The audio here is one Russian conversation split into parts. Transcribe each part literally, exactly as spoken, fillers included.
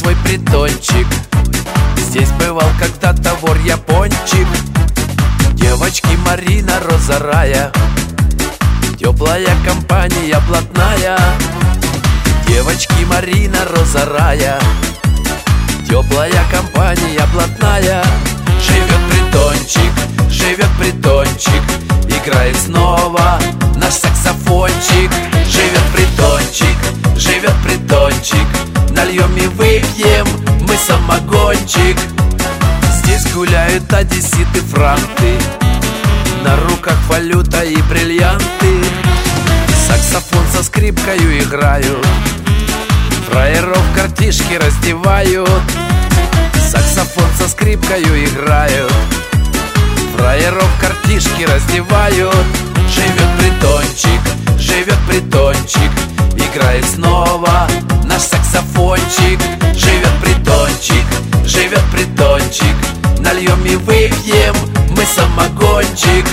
свой притончик. Здесь бывал когда-то вор-япончик. Девочки Марина, Роза Рая, теплая компания блатная. Девочки Марина, Роза Рая, теплая компания блатная. Живет притончик, живет притончик, играет снова наш саксофончик. Живет притончик, живет притончик, нальем и выпьем мы самогончик. Здесь гуляют одесситы, франты, на руках валюта и бриллианты. Саксофон со скрипкою играют, фраеров картишки раздевают. Саксофон со скрипкою играют, фраеров картишки раздевают. Живет притончик, живет притончик, играет снова наш саксофончик. Живет притончик, живет притончик, нальем и выпьем мы самогончик.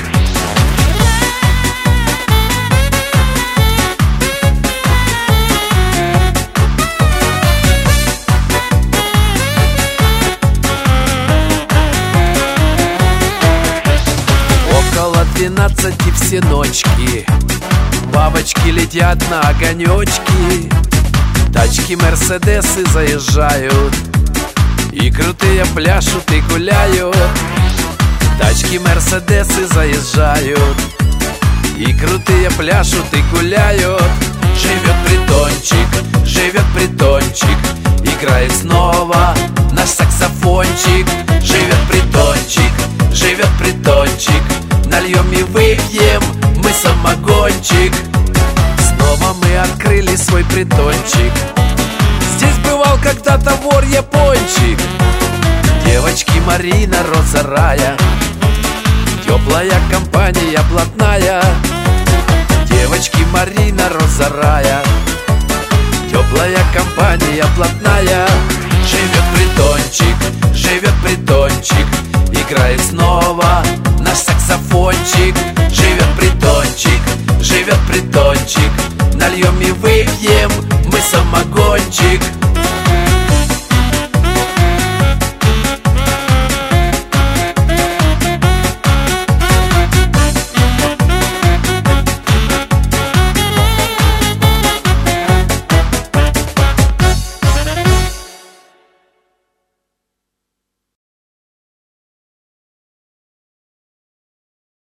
Около двенадцати все ночки, бабочки летят на огонечки. Тачки, мерседесы заезжают, и крутые пляшут и гуляют. Тачки, мерседесы заезжают, и крутые пляшут и гуляют. Живет притончик, живет притончик, играет снова наш саксофончик. Живет притончик, живет притончик, нальем и выпьем мы самогончик. Снова мы открыли свой притончик. Здесь бывал когда-то вор-япончик. Девочки Марина, Роза Рая, теплая компания блатная. Девочки Марина, Роза Рая, теплая компания блатная. Живет притончик, живет притончик, играет снова наш саксофончик. Живет притончик, живет притончик, нальем и выпьем мы самогончик.